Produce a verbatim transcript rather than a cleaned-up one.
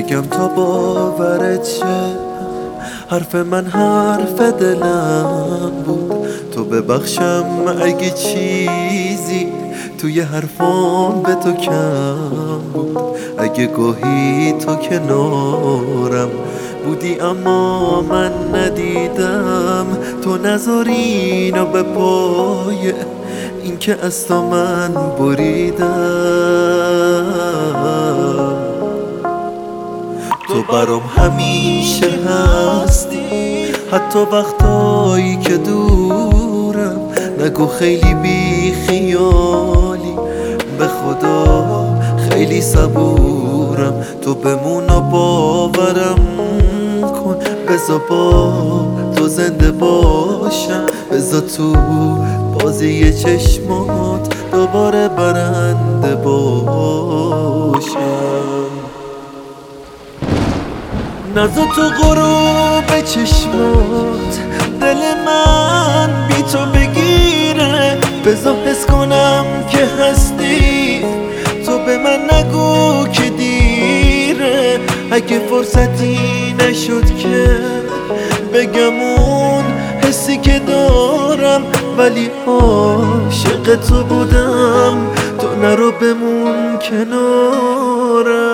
بگم تا باورت شه، حرف من حرف دلم بود. تو ببخشم اگه چیزی توی حرفام به تو کم بود، اگه گاهی تو کنارم بودی اما من ندیدم. تو نذاری اینو به پای این که از تو من بریدم. تو برام همیشه هستی، حتی وقتایی که دورم. نگو خیلی بی خیالی، به خدا خیلی صبورم. تو بمون و باورم کن، بذار با تو زنده باشم. بذار تو بازی چشمات دوباره برنده باشم. نزا تو غروب چشمات دل من بی تو بگیره. بذار حس کنم که هستی، تو به من نگو که دیره. اگه فرصتی نشد که بگم اون حسی که دارم، ولی عاشق تو بودم. تو نرو بمون کنارم.